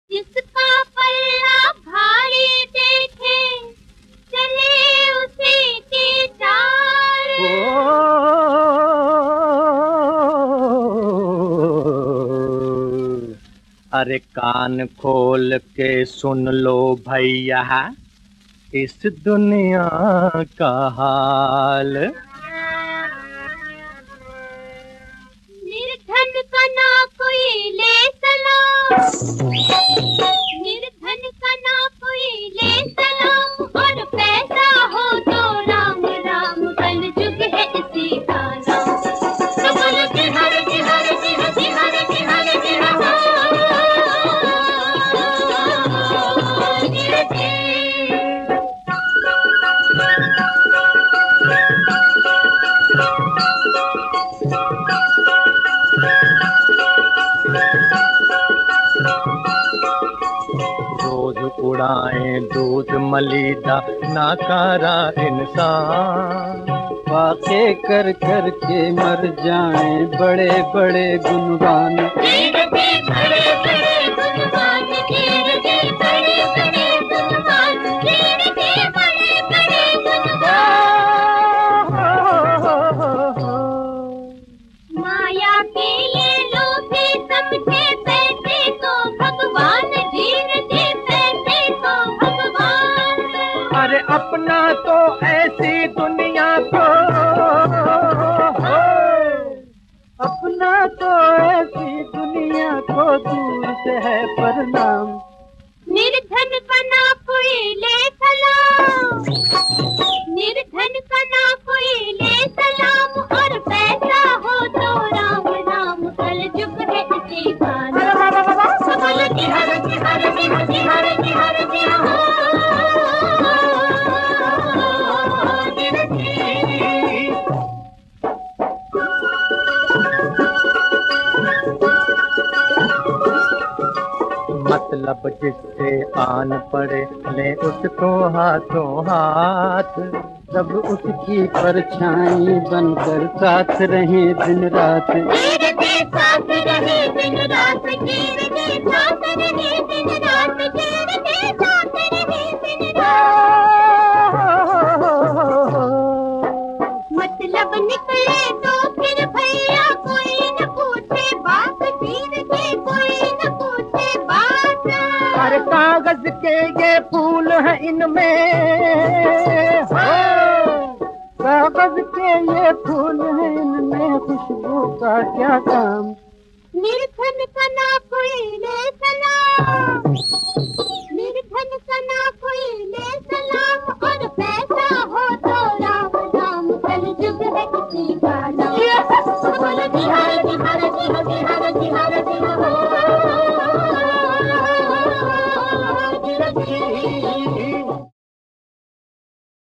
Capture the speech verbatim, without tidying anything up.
जिसका पल्ला भारी देखे चले उसी की चाल। अरे कान खोल के सुन लो भैया इस दुनिया का हाल। निर्धन का ना कोई ले सलाम, निर्धन का ना कोई ले सलाम, और पैसा हो तो राम राम, कल जुग है इसी का नाम। तो बोलो कि हर की हर की हर की हर की हर की रोज उड़ाए दूध मलीदा नाकारा इंसान, वाक़े कर कर के मर जाएं बड़े बड़े गुणवान। माया के ये लोभी समझे पैसे को भगवान, जीव जी पैसे को भगवान। अरे अपना तो ऐसी दुनिया को, अपना तो ऐसी दुनिया को दूर से है प्रणाम। निर्धन का ना कोई ले सलाम, निर्धन का ना कोई ले सलाम, और पैसा हो तो राम राम, कल जुग है इसी का नाम। बोलो कि हर की हर की हर की हर की हर की हो। मतलब जिससे आन पड़े ले उसको हाथों हाथ, सब उसकी परछाई बनकर साथ रहे दिन रात। जीव जी साथ रहे दिन रात, जीव जी साथ रहे दिन रात, जीव जी साथ रहे दिन रात। मतलब निकले तो फिर भैया कोई न पूछे बात, जीव जी कोई न पूछे बात। अरे कागज के ये फूल हैं इनमें, कागज के ये फूल हैं इनमें खुशबू का क्या काम। निर्धन का ना कोई ले